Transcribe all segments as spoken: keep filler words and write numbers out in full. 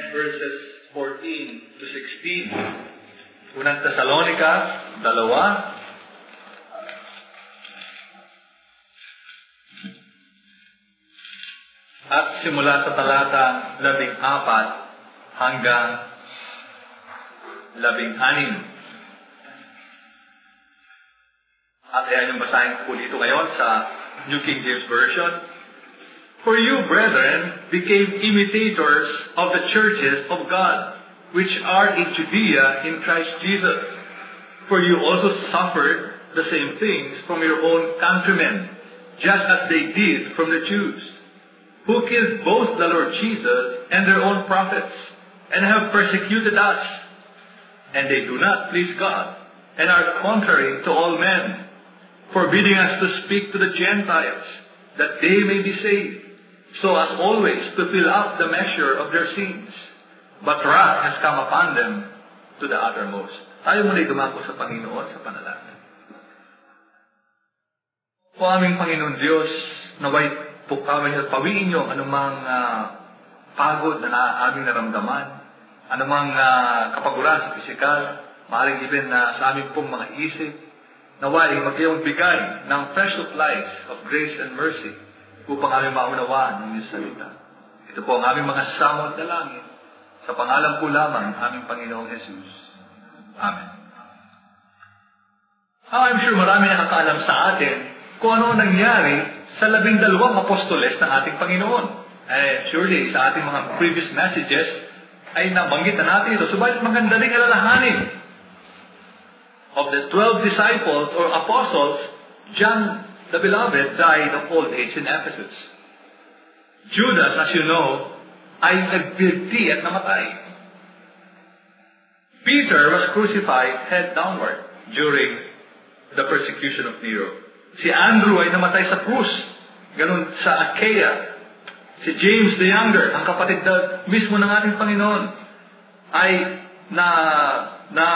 verses fourteen to sixteen. Unang Tesalonica, dalawa. At simula sa talata labing apat hanggang labing anim. At ayan yung basahin ko dito ngayon sa New King James Version. For you, brethren, became imitators of the churches of God, which are in Judea in Christ Jesus. For you also suffered the same things from your own countrymen, just as they did from the Jews, who killed both the Lord Jesus and their own prophets, and have persecuted us. And they do not please God, and are contrary to all men, forbidding us to speak to the Gentiles, that they may be saved, so as always to fill up the measure of their sins. But wrath has come upon them to the uttermost. Tayo muna dumako sa Panginoon sa panalangin. O aming Panginoon Diyos, naway po kami at pawiin niyo anumang uh, pagod na, na aming naramdaman, anumang uh, kapaguran sa pisikal, maaaring even na uh, sa aming pong mga isip, naway magkayong bigay ng fresh supplies of grace and mercy upang aming maunawaan ng iyong salita. Ito po ang aming mga samot na langit. Sa pangalan po lamang ng aming Panginoong Jesus. Amen. Oh, I'm sure marami nakakaalam sa atin kung ano nangyari sa labing dalawang apostoles ng ating Panginoon. Eh, surely, sa ating mga previous messages, ay nabanggit na natin ito. Subalit maganda rin alalahanin. Of the twelve disciples or apostles, John the Beloved died of old age in Ephesus. Judas, as you know, ay nagbigti at namatay. Peter was crucified head downward during the persecution of Nero. Si Andrew ay namatay sa krus. Ganun sa Achaia. Si James the Younger, ang kapatid na mismo ng ating Panginoon, ay na na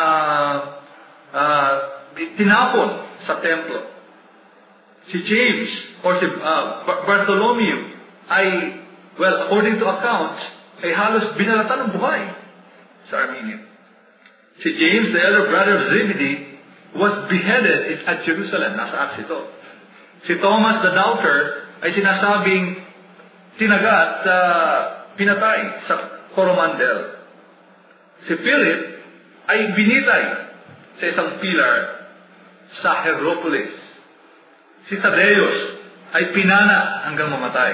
uh, tinapon sa templo. Si James or si uh, Bartholomew ay, well, according to accounts, ay halos binalatan ng buhay sa Armenia. Si James, the elder brother of Zebedee, was beheaded at Jerusalem. Nasa Acts ito. Si Thomas the Doubter ay sinasabing tinagat sa uh, pinatay sa Coromandel. Si Philip ay binitay sa isang pilar sa Hierapolis. Si Thaddeus ay pinana hanggang mamatay.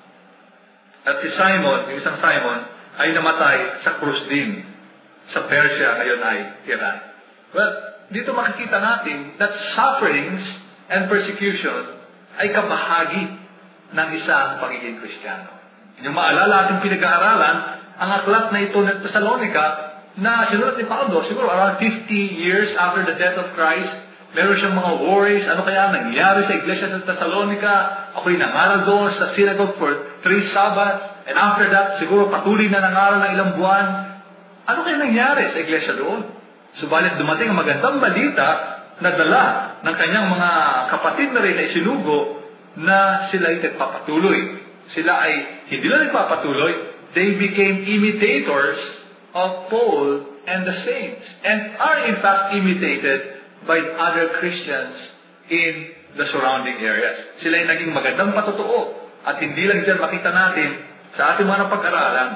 At si Simon, yung isang Simon, ay namatay sa krus din. Sa Persia, ngayon ay Iran. Well, dito makikita natin that sufferings and persecution ay kabahagi ng isang pagiging Kristiyano. Yung maalala ating pinag-aaralan, ang aklat na ito ng Thessalonica, na sinulat ni Pablo, siguro around fifty years after the death of Christ, meron siyang mga worries, ano kaya nangyari sa iglesia ng Thessalonica, ako'y nangaral doon sa synagogue for three Sabbaths, and after that, siguro patuloy na nangaral ng ilang buwan. Ano kaya nangyari sa iglesia doon? Subalit dumating ang magandang balita na dala ng kanyang mga kapatid na rin na isinugo na sila ay nagpapatuloy. Sila ay hindi lang nagpapatuloy, they became imitators of Paul and the saints, and are in fact imitated by other Christians in the surrounding areas. Sila ay naging magandang patotoo. At hindi lang dyan makita natin sa ating mga pag-aralan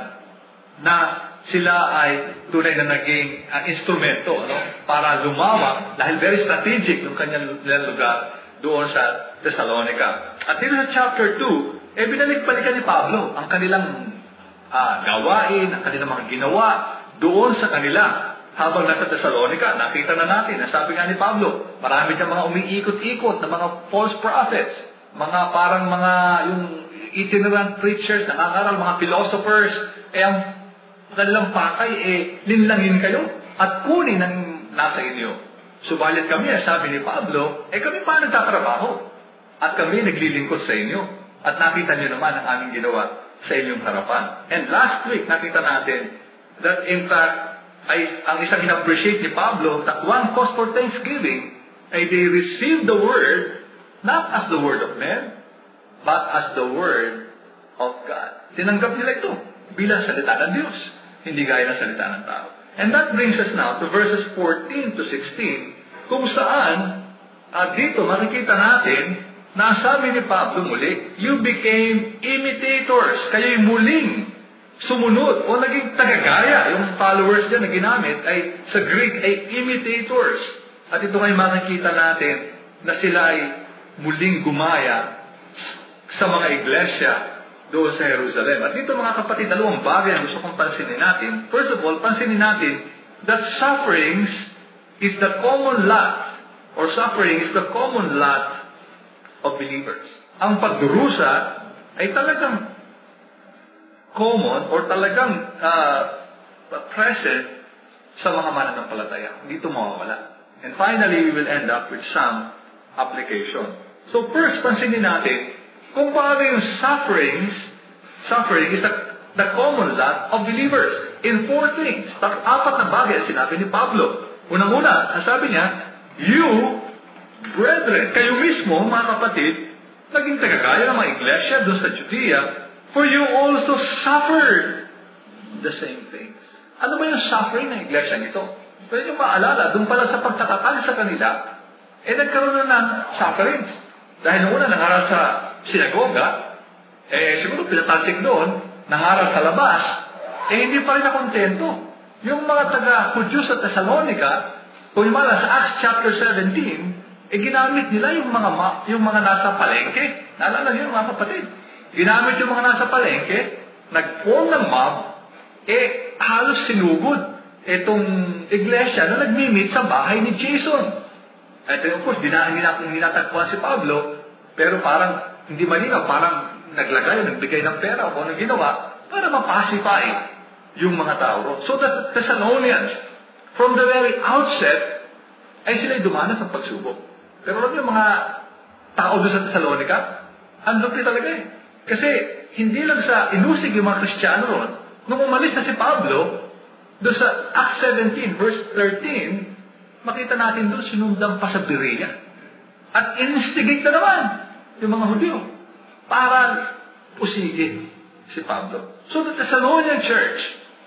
na sila ay tunay na naging uh, instrumento, no? Para lumawak dahil very strategic ng kanyang lugar doon sa Thessalonica. At dito sa chapter two, eh binalik-balikan ni Pablo ang kanilang uh, gawain, ang kanilang mga ginawa doon sa kanila. Habang nasa Thessalonica, nakita na natin, nasabi nga ni Pablo, marami diyang mga umiikot-ikot na mga false prophets, mga parang mga yung itinerant preachers, nangangaral, mga philosophers, eh ang kanilang pakay, eh, linlangin kayo at kunin ang nasa inyo. Subalit kami, sabi ni Pablo, eh kami pa nagtatrabaho at kami naglilingkod sa inyo at nakita niyo naman ang aming ginawa sa inyong harapan. And last week, nakita natin that in fact, ay ang isang in-appreciate ni Pablo that one cause for thanksgiving ay they received the word not as the word of men but as the word of God. Tinanggap nila ito bilang salita ng Diyos. hindi gaya ng salita ng tao. And that brings us now to verses fourteen to sixteen, kung saan uh, dito makikita natin na sabi ni Pablo muli, you became imitators. Kayo'y muling sumunod o naging tagagaya. Yung followers dyan na ginamit ay sa Greek ay imitators. At ito ay makikita natin na sila ay muling gumaya sa mga iglesia doon sa Jerusalem. At dito mga kapatid, dalawang bagay ang gusto kong pansinin natin. First of all, pansinin natin that sufferings is the common lot, or suffering is the common lot of believers. Ang pagdurusa ay talagang common or talagang uh, present sa mga mananampalataya. Hindi ito mawawala. And finally, we will end up with some application. So first, pansinin natin kung paano yung sufferings, suffering is the, the common lot of believers in four things. Apat na bagay ang sinabi ni Pablo. Unang-una, ang sabi niya, you, brethren, kayo mismo, mga kapatid, naging tagagaya ng mga iglesia doon sa Judea, for you also suffered the same things. Ano ba yung suffering ng iglesia nito? Pwede nyo maalala, doon pala sa pagtatatag sa kanila, eh nagkaroon na ng sufferings. Dahil nung una, nangaral sa sinagoga, eh siguro pinatalsik doon, nangaral sa labas, eh hindi pa rin nakontento. Yung mga taga-Hudyo sa Thessalonica, kung yung mga sa Acts chapter seventeen, eh ginamit nila yung mga ma- yung mga nasa palengke. Naalala niyo mga kapatid? Ginamit yung mga nasa palengke, nag-form ng mob, eh halos sinugod itong iglesia na nagmi-meet sa bahay ni Jason. At of course, dinatagpuan si Pablo, pero parang hindi malinaw, parang naglagay, nagbigay ng pera o kung anong ginawa para mapacify yung mga tao. So the Thessalonians, from the very outset, ay sila'y dumanas ng pagsubok. Pero alam yung mga tao doon sa Thessalonica, ang lupit talaga eh. Kasi hindi lang sa inusig yung mga Kristiyano ron, nung umalis na si Pablo, doon sa Acts seventeen, verse thirteen, makita natin doon sinundan pa sa Berea. At instigate na naman yung mga Hudyo para usigin si Pablo. So the Thessalonian church,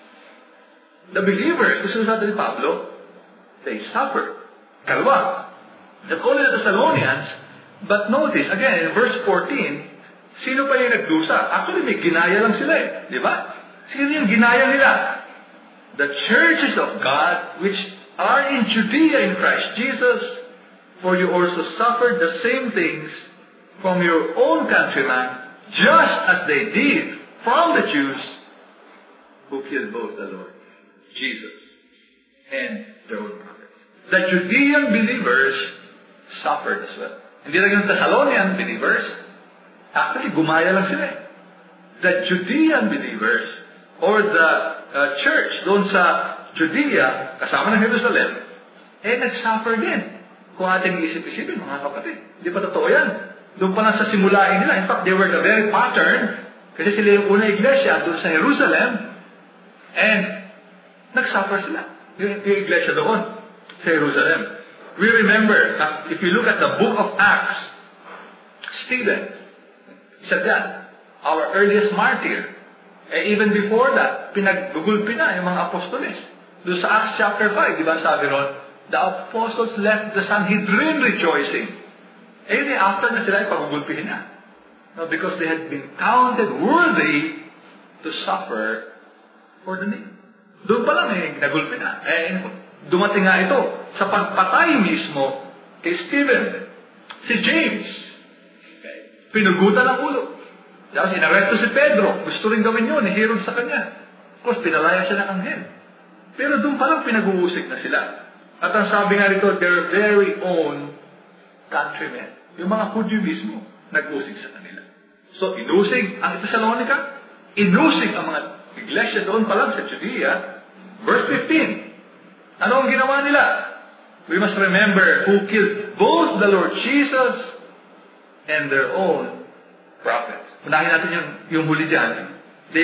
the believers, gusto natin ni Pablo, they suffered. Kalwa, not only the Thessalonians, but notice, again, in verse fourteen, sino pa yung nagdusa? Actually, may ginaya lang sila eh. Di ba? Sino yung ginaya nila? The churches of God, which are in Judea in Christ Jesus, for you also suffered the same things from your own countrymen, just as they did from the Jews who killed both the Lord Jesus and their own prophets. The Judean believers suffered as well. Hindi lang yung Thessalonian believers, actually gumaya lang sila. The Judean believers, or the uh, church doon sa Judea, kasama ng Jerusalem, eh nag-suffer din. Kung ating isip-isipin, mga kapatid, hindi pa totoo yan. Doon pa lang sa simulain nila. In fact, they were the very pattern, kasi sila yung una iglesia doon sa Jerusalem, and nag-suffer sila. Yung, yung iglesia doon sa Jerusalem. We remember, if you look at the book of Acts, Stephen, isa dyan, our earliest martyr. Eh, even before that, pinaggugulpi na yung mga apostoles. Doon sa Acts chapter five, di ba sabi ron, the apostles left the Sanhedrin rejoicing. Eh, yun after na sila ipagugulpihin na. No, because they had been counted worthy to suffer for the name. Doon pa lang eh, nagulpi na. Eh, dumating nga ito sa pagpatay mismo kay Stephen. Si James, okay, pinugutan ang ulo. Tapos inaresto si Pedro. Gusto rin gawin yun. Nihirog sa kanya. Of course, pinalaya siya ng anghel. Pero doon palang pinag-uusik na sila. At ang sabi nga rito, their very own countrymen. Yung mga Hudyo mismo, nag-usik sa kanila. So, inusig ang Thessalonica. Inusig ang mga iglesia doon palang sa Judea. Verse fifteen. Ano ang ginawa nila? We must remember who killed both the Lord Jesus and their own prophets. Unahin natin yung, yung huli dyan. The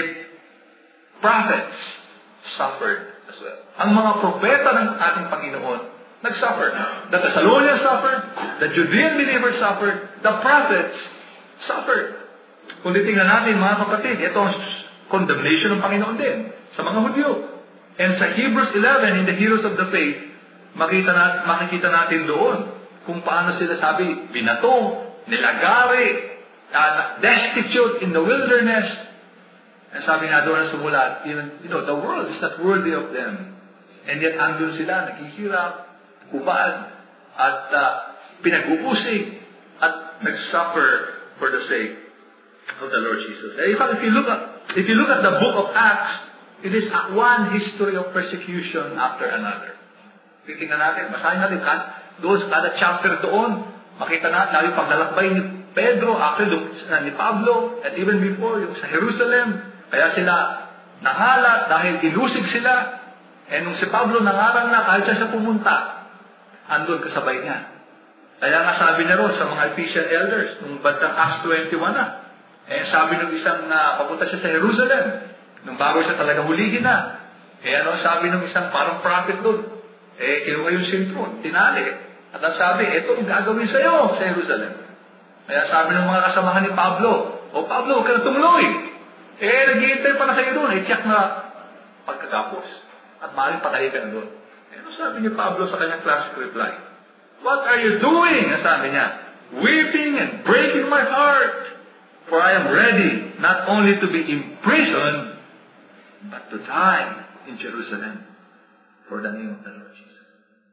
prophets suffered as well. Ang mga propeta ng ating Panginoon nag-suffer. The Thessalonians suffered, the Judean believers suffered, the prophets suffered. Kung titingnan natin mga kapatid, ito ang condemnation ng Panginoon din. sa mga Hudyo. And sa Hebrews eleven, in the Heroes of the Faith, makita na, makikita natin doon kung paano sila sabi, binato, nilagari, uh, destitute in the wilderness. And sabi nga doon na sumulat, even, you know, the world is not worthy of them. And yet, andun sila, naghihirap, kubad, at uh, pinag-uusig, at nag-suffer for the sake of the Lord Jesus. In fact, if you look at, if you look at the book of Acts, it is one history of persecution after another. Titingnan natin, masahin natin, doon sa kada chapter doon, makita natin, lalo yung paglalakbay ni Pedro, after uh, ni Pablo, and even before, yung sa Jerusalem, kaya sila nangalat dahil ilusig sila, and nung si Pablo nangaral na, kahit siya siya pumunta, andun kasabay niya. Kaya nga sabi na ron sa mga Ephesian elders, nung bandang Acts twenty-one na, eh sabi nung isang na uh, papunta siya sa Jerusalem, nung bago siya talaga hulihin na. Eh ano sabi ng isang parang prophet doon? Eh kinuha yung sintron, tinali. At ang sabi, ito ang gagawin sa iyo sa Jerusalem. Kaya sabi ng mga kasamahan ni Pablo, O Pablo, huwag ka na tumuloy. Eh naghihintay pa na sa iyo doon. Eh tiyak na pagkatapos. At maaaring patay ka na doon. Eh ano sabi ni Pablo sa kanyang classic reply? What are you doing? Ang sabi niya, weeping and breaking my heart. For I am ready not only to be imprisoned, but to die in Jerusalem for the name of the Lord Jesus.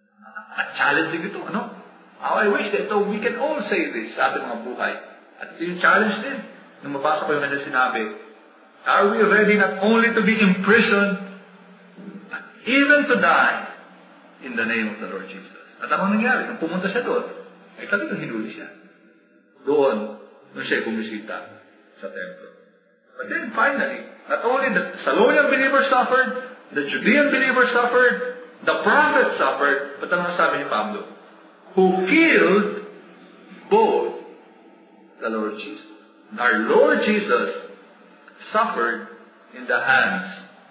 At challenging ito, ano? How I wish that we can all say this sa ating mga buhay. At ito yung challenge din. Nung mabasa ko yung kanya sinabi, are we ready not only to be imprisoned, but even to die in the name of the Lord Jesus? At ano nangyari? Nung pumunta siya doon, ay talagang hinuli siya. Doon, nung siya bumisita sa templo. But then finally, not only the Thessalonian believers suffered, the Judean believers suffered, the prophets suffered, but ano sabi ni Pablo? Who killed both the Lord Jesus. Our Lord Jesus suffered in the hands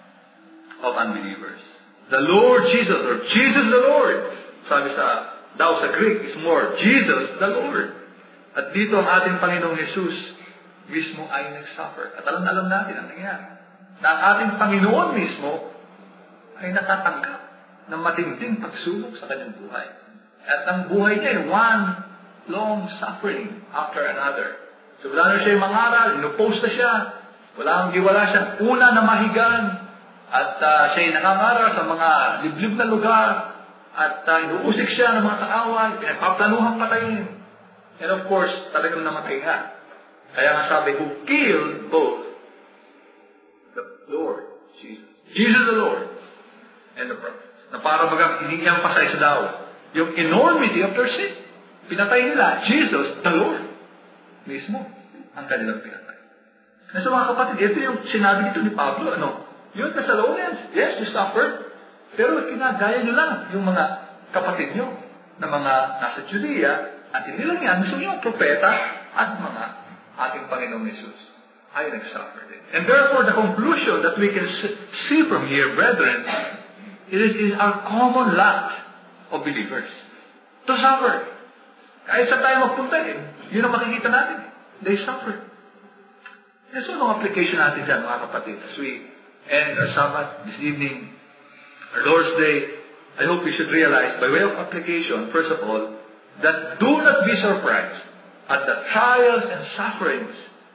of unbelievers. The Lord Jesus, or Jesus the Lord, sabi sa, daw sa Greek is more, Jesus the Lord. At dito ang ating Panginoong Jesus mismo ay nag-suffer. At alam na alam natin ang nangyari. Na ang ating Panginoon mismo ay natatanggap ng matinding pagsubok sa kanyang buhay. At ang buhay niya ay one long suffering after another. So wala na siya yung mangaral, inupost na siya, wala ang giwala siya, una na mahigan, at uh, siya ay nangangaral sa mga liblib na lugar, at uh, inuusik siya ng mga kaaway, pinagpaplanuhang patayin. And of course, talagang namatay nga. Kaya nga sabi, who killed both the Lord, Jesus, Jesus the Lord, and the prophets. Na para bagang ini-emphasize daw yung enormity of their sin. Pinatay nila, Jesus the Lord. Mismo, ang kanilang pinatay. Na so mga kapatid, ito yung sinabi dito ni Pablo, ano? Yung Thessalonians, yes, you suffered, pero kinagaya nyo lang yung mga kapatid nyo na mga nasa Judea, at hindi lang yan, gusto nyo ang propeta at mga ating Panginoong Jesus ay nag-suffer din. And therefore, the conclusion that we can see from here, brethren, it is, is our common lot of believers to suffer. Kahit sa tayo magpunta din, yun ang makikita natin. They suffer. And so, ang application natin dyan, mga kapatid, as we end our Sabbath this evening, our Lord's Day, I hope we should realize, by way of application, first of all, that do not be surprised at the trials and sufferings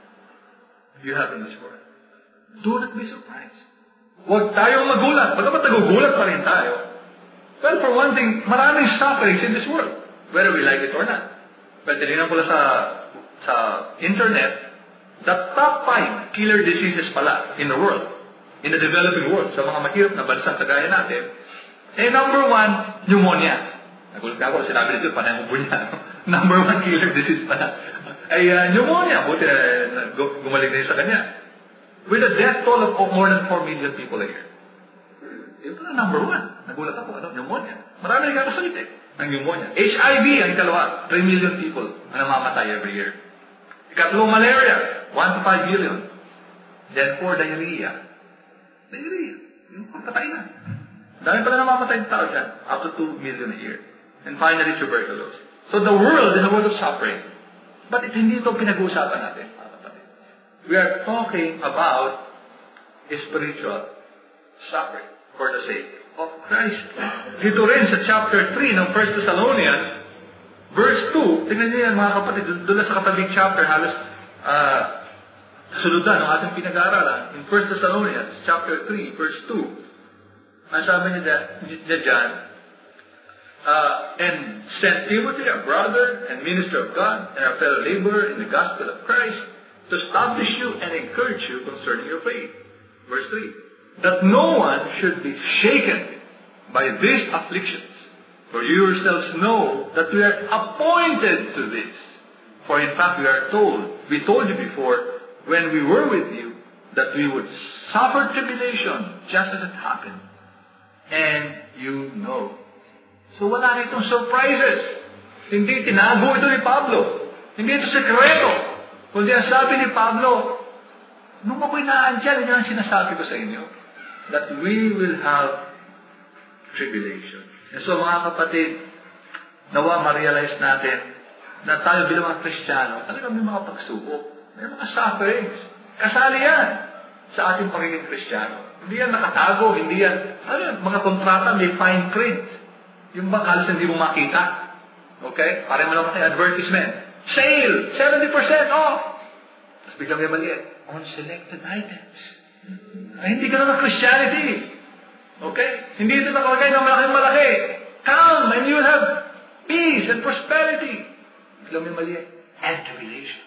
you have in this world. Do not be surprised. Huwag tayong magulat. Bagamat nagugulat pa rin tayo. Well, for one thing, maraming sufferings in this world, whether we like it or not. But tinignan ko lang sa, sa internet, the top five killer diseases pala in the world, in the developing world, sa mga mahirap na bansa sa gaya natin, eh, number one, pneumonia. Nagulat ako, sinabi nito, panay mo po niya. Number one killer disease pala. Ay, uh, pneumonia. Buti uh, gumaling na yun sa kanya. With a death toll of more than four million people a year. Ito na number one. Nagulat ako, ano? Pneumonia. Marami nang kakasulit eh, ng pneumonia. H I V, ang ikalawa, three million people ang namamatay every year. Ikatlo, malaria, one to five million. Then four, diarrhea. Diarrhea. Yung pagpatay na. Dami pala namamatay ng tao dyan. Up to two million a year. And finally, tuberculosis. So the world is a world of suffering. But ito, hindi ito pinag-uusapan natin. We are talking about a spiritual suffering for the sake of Christ. Dito rin sa chapter three ng First Thessalonians, verse two, tingnan niyo yan mga kapatid, doon sa katabing chapter, halos uh, suludan ng ating pinag-aaralan. In First Thessalonians, chapter three, verse two, ang sabi niya dyan, uh, and sent Timothy, our brother and minister of God, and our fellow laborer in the gospel of Christ, to establish you and encourage you concerning your faith. Verse three, that no one should be shaken by these afflictions. For you yourselves know that we are appointed to this. For in fact we are told, we told you before, when we were with you, that we would suffer tribulation just as it happened. And you know. So wala na itong surprises. Hindi tinago ito ni Pablo. Hindi ito sekreto. Kundi ang sabi ni Pablo, nung ako'y naandyan, yun ang sinasabi ko sa inyo, that we will have tribulation. And so mga kapatid, nawa ma-realize natin na tayo bilang mga Kristiyano, talagang may mga pagsubok, may mga sufferings. Kasali yan sa ating pagiging Kristiyano. Hindi yan nakatago, hindi yan, ano yan, mga kontrata, may fine print. Yung bang halos hindi mo makita. Okay? Parang mo lang may advertisement. Sale! seventy percent off! Tapos biglang may maliit. On selected items. Ay, hindi ka na ng Christianity. Okay? Hindi ito nakalagay ng malaki-malaki. Come and you will have peace and prosperity. Biglang may maliit. And tribulation.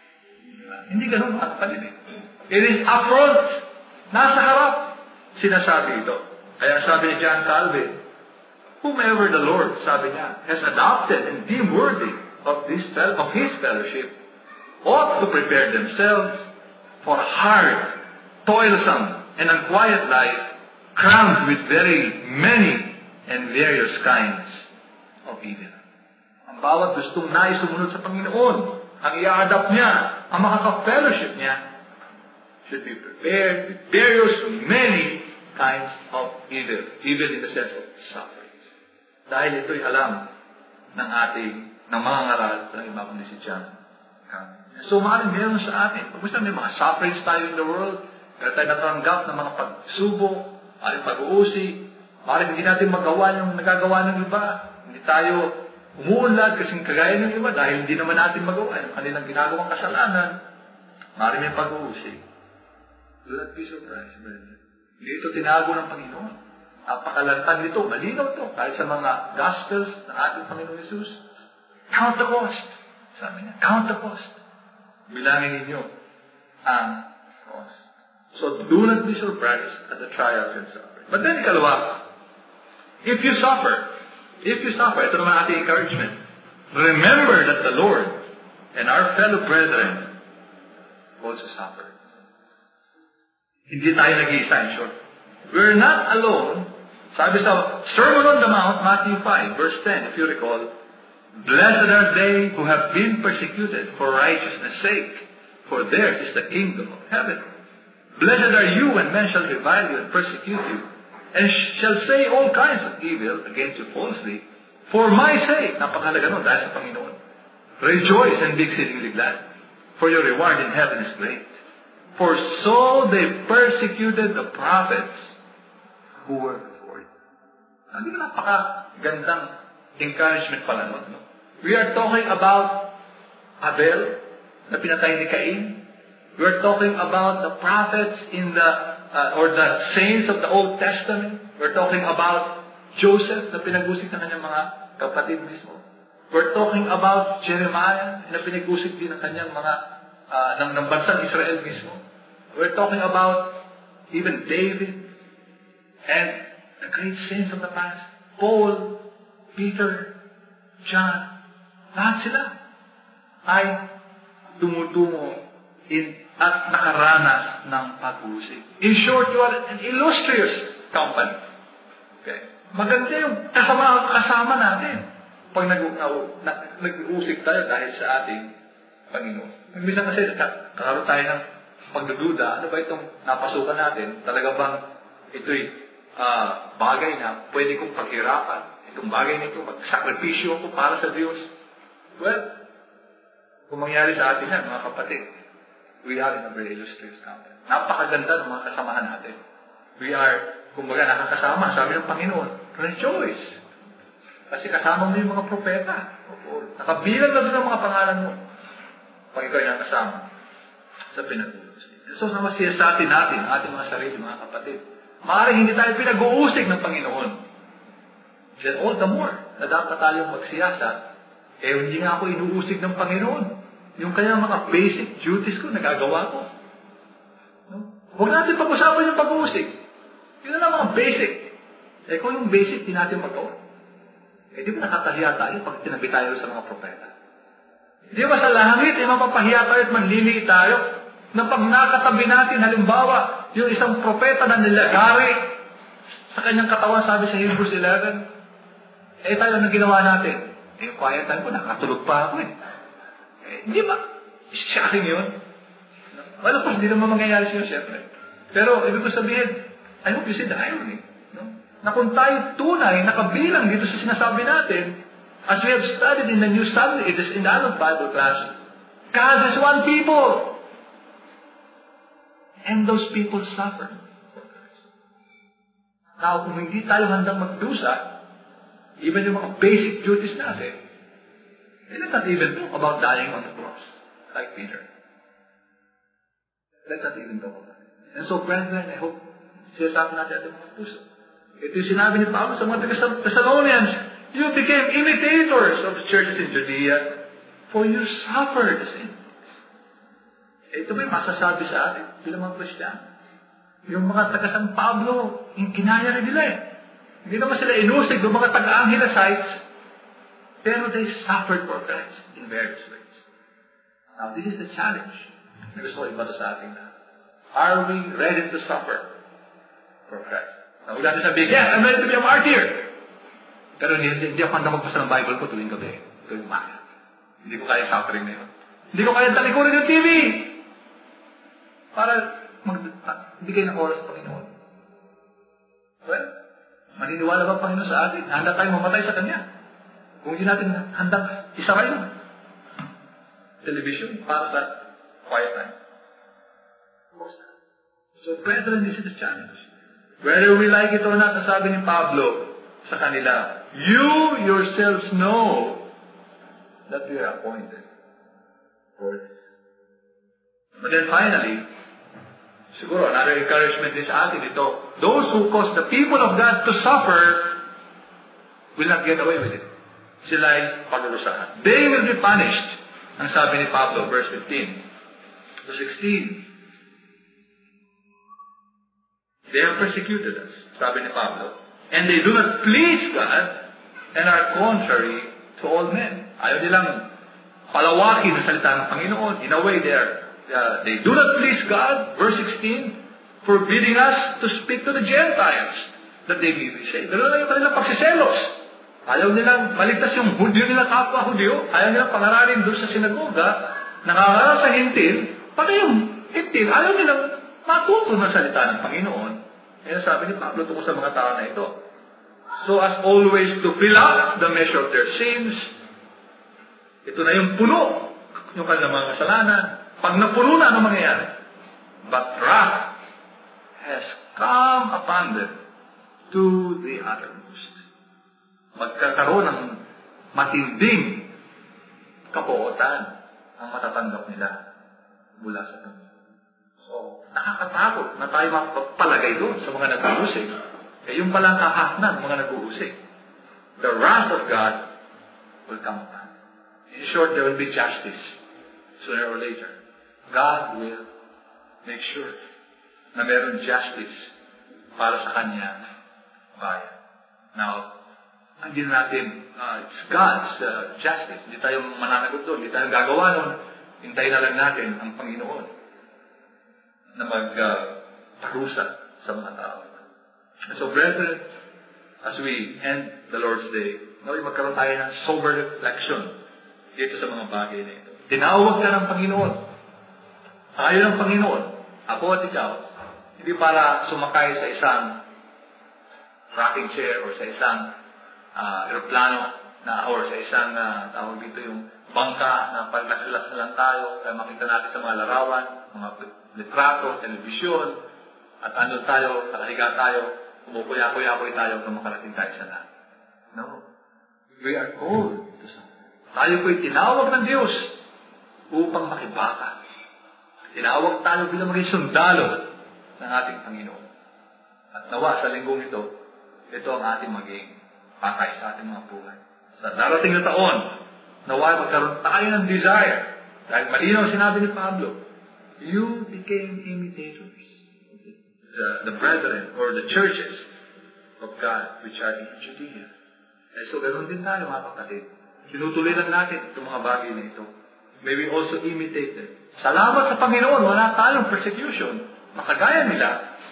Hindi ganun mga kapatid. It is upfront. Nasa harap. Sinasabi ito. Kaya sabi ni John Calvin, whomever the Lord, sabi niya, has adopted and deemed worthy of this of His fellowship, ought to prepare themselves for a hard, toilsome, and unquiet life, crammed with very many and various kinds of evil. Ang bawat gustong nais sumunod sa Panginoon, ang i-adapt niya, ang makaka-fellowship niya, should be prepared with various many kinds of evil. Evil in the sense of suffering. Dahil ito'y alam ng ating, ng mga ngaral ng iba kundi si John. So, maaaring meron sa atin. Pag gusto may mga sufferings tayo in the world, kaya tayo natanggap ng mga pagsubok, maaaring pag-uusi, maaaring hindi natin magawa yung nagagawa ng iba. Hindi tayo umuunlad kasing kagaya ng iba dahil hindi naman natin magawa yung kanilang ginagawang kasalanan. Maaaring may pag-uusi. Do not be surprised, brother. Hindi ito tinago ng Panginoon. Napakalantad nito, malinaw ito. Kahit sa mga Gospels ng ating Panginoon Jesus, count the cost. Sabi niya, count the cost. Bilangin ninyo ang cost. So, do not be surprised at the trials and suffering. But then, ikalawa, if you suffer, if you suffer, ito naman ating encouragement, remember that the Lord and our fellow brethren also suffer. Hindi tayo nag-iisa in short. We're not alone. Sabi sa Sermon on the Mount, Matthew five, verse ten, if you recall, blessed are they who have been persecuted for righteousness' sake, for theirs is the kingdom of heaven. Blessed are you when men shall revile you and persecute you, and shall say all kinds of evil against you falsely, for my sake. Napakahalaga nun dahil sa Panginoon. Rejoice and be exceedingly glad, for your reward in heaven is great. For so they persecuted the prophets who were before you. Hindi ba napakagandang encouragement pala nun? No? We are talking about Abel, na pinatay ni Cain. We are talking about the prophets in the, uh, or the saints of the Old Testament. We are talking about Joseph, na pinag-usik ng kanyang mga kapatid mismo. We are talking about Jeremiah, na pinag-usik din ng kanyang mga, uh, ng, ng bansang Israel mismo. We are talking about even David, and the great saints of the past, Paul, Peter, John, lahat sila ay tumutungo in, at nakaranas ng pag-uusig. In short, you are an illustrious company. Okay? Maganda yung kasama, kasama natin pag nag-uusig tayo dahil sa ating Panginoon. Minsan kasi kakaroon tayo ng pagdududa, ano ba itong napasukan natin? Talaga bang ito'y Uh, bagay na pwede kong paghirapan, itong bagay na ito, magsakripisyo ako para sa Diyos. Well, kung mangyari sa atin yan, mga kapatid, we are in a very illustrious company. Napakaganda ng mga kasamahan natin. We are, kumbaga, nakakasama. Sabi ng Panginoon, rejoice. Kasi kasama mo yung mga propeta. Nakabilang na doon ang mga pangalan mo. Pag ikaw ay nakasama sa pinag-uusig. So, namasiyasati natin, ang ating mga sarili, mga kapatid. Maaaring hindi tayo pinag-uusig ng Panginoon. Then all the more, na dapat tayong magsiyasat, eh hindi nga ako inuusig ng Panginoon. Yung kanyang mga basic duties ko, nagagawa ko. No? Huwag natin pag-usapan yung pag-uusig. Yun na mga basic. Eh kung yung basic, di natin magawa. Eh di ba nakakahiya tayo pag tinabi tayo sa mga propeta? Di ba sa langit, eh mapapahiya tayo at manliliit tayo? Na pag nakatabi natin, halimbawa, yung isang propeta na nilagari sa kanyang katawan, sabi sa Hebrews eleven, eh tayo ang ginawa natin. Eh quiet time ko, nakatulog pa ako eh. Eh di ba? Shocking yun. Well, of course, hindi naman mangyayari siya, syempre. Pero, ibig ko sabihin, I hope you see the irony. No? Na kung tayo tunay, nakabilang dito sa sinasabi natin, as we have studied in the New Study, it is in the adult Bible class, God is one people. And those people suffer. Now, kung hindi tayo handang magdusa, even yung mga basic duties natin, eh, let's not even talk about dying on the cross, like Peter. Let's not even talk about it. And so, brethren, I hope sinasabi natin ating mga puso. Ito yung sinabi ni Pablo sa mga Thessalonians, you became imitators of the churches in Judea, for you suffered the same. Ito ba yung masasabi sa atin bilang mga Kristiyano? Yung mga taga-San Pablo, yung kinaya rin nila eh. Hindi naman sila inusig ng mga taga-Angelicites, pero they suffered for Christ in various ways. Now, this is the challenge na gusto ko iba sa ating na. Are we ready to suffer for Christ? Now, huwag natin sabihin, yes, I'm ready to be a martyr. Pero hindi, hindi ako handa magbasa ng Bible ko tuwing gabi. Tuwing umaga. Hindi ko kaya suffering na yun. Hindi ko kaya talikurin yung T V. Para magbigay ng oras sa Panginoon. Well, maniniwala ba ang Panginoon sa atin? Handa tayong mamatay sa Kanya. Kung hindi natin handang isara yun. Television para sa quiet time. So, brethren, this is the challenge. Whether we like it or not, nasabi ni Pablo sa kanila, you yourselves know that we are appointed for this. But then finally, siguro, another encouragement din sa atin ito, those who cause the people of God to suffer will not get away with it. Sila ay paglusahan. They will be punished. Ang sabi ni Pablo, verse fifteen to sixteen. They have persecuted us, sabi ni Pablo. And they do not please God and are contrary to all men. Ayaw nilang palawakin ang salita ng Panginoon. In a way, they are Uh, they do not please God, verse sixteen, forbidding us to speak to the Gentiles that they may be saved. Pero lang yung kanilang pagsiselos. Ayaw nilang maligtas yung Hudyo nila kapwa Hudyo. Ayaw nilang pangaralin doon sa sinagoga, nangangaral sa hintil, pati yung hintil, ayaw nilang matuto ng salita ng Panginoon. Yan sabi ni Pablo tungkol sa mga tao na ito. So as always, to fill up the measure of their sins, ito na yung puno, yung kanilang mga kasalanan. Pag napuno na, ano mangyayari? But wrath has come upon them to the uttermost. Magkakaroon ng matinding kapuotan ang matatanggap nila mula sa Panginoon. So, nakakatakot na tayo mapalagay doon sa mga nag-uusig. Eh, yung palang kahasnan, mga nag-uusig. The wrath of God will come upon. In short, there will be justice sooner or later. God will make sure na meron justice para sa kanya bayan. Now, hindi natin, uh, it's God's uh, justice. Hindi tayo mananagot doon. Hindi tayo gagawa doon. Hintayin na lang natin ang Panginoon na magparusa uh, sa mga tao. So, brethren, as we end the Lord's Day, naway magkaroon tayo ng sober reflection dito sa mga bagay na ito. Tinawag ka ng Panginoon. Ayaw ng Panginoon, ako at ikaw, hindi para sumakay sa isang rocking chair or sa isang uh, aeroplano na, or sa isang uh, tawag dito yung bangka na paglakas na lang tayo kaya makita natin sa mga larawan, mga litrato, telebisyon, At ano tayo, nakahiga tayo, umukuya-kuya-kuya tayo kung makarating tayo sa lahat. No. We are called to something. Tayo po'y tinawag ng Diyos upang makibaka. Tinawag tayo bilang maging sundalo ng ating Panginoon. At nawa sa linggong ito, ito ang ating maging pakay sa ating mga buhay. Sa darating na taon, nawa magkaroon tayo ng desire. Dahil malinaw sinabi ni Pablo, you became imitators. The, the brethren or the churches of God which are in Judea. Eh, so, ganoon din tayo mga kapatid. Sinutuloy lang natin itong mga bagay na ito. May we also imitate them. Salamat sa Panginoon, wala tayong persecution. Makagaya nila.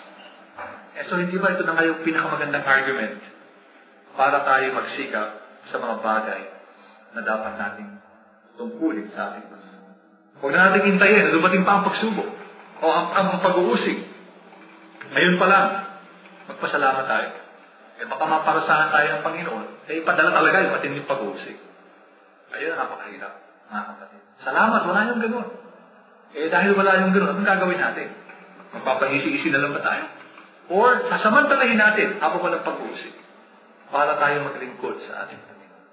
Eh, so, hindi ba ito na ngayong pinakamagandang argument para tayo magsikap sa mga bagay na dapat nating tungkulin sa ating Panginoon. Huwag na natin hintayin na dumating pa ang pagsubok o ang, ang pag-uusig. Ngayon pa lang, magpasalamat tayo. Eh baka maparasahan tayo ng Panginoon, eh ipadala talaga yung matinding pag-uusig. Ayun ang napakahirap, mga kapatid. Salamat, wala yung gano'n. Eh dahil wala yung gano'n, anong gagawin natin? Magpapaisi-isi na lang ba tayo? Or sasamantalahin natin habang walang pag-uusig para tayo maglingkod sa ating Panginoon.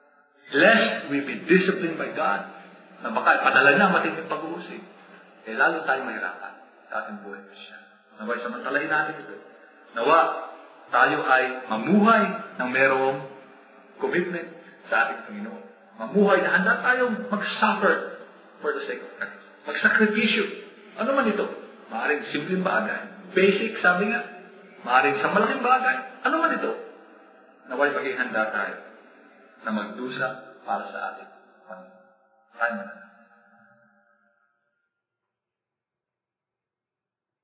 Lest we be disciplined by God, na baka ipadala na matinding pag-uusig, eh lalo tayo mahirapan sa ating buhay Kristiyan. Naway samantalahin natin ito. Nawa, tayo ay mamuhay ng merong commitment sa ating Panginoon. Mamuhay na handa tayong mag-suffer for the sake of Christ. Magsakripisyo. Ano man ito? Maaaring simpleng bagay. Basic, sabi nga. Maaaring sa malaking bagay. Ano man ito? Naway maging handa tayo na magdusa para sa ating Panginoon. Tayo man.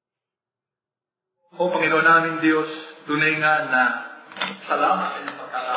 O Panginoon namin Diyos, tunay nga na salamat sa iyong pagkakataon.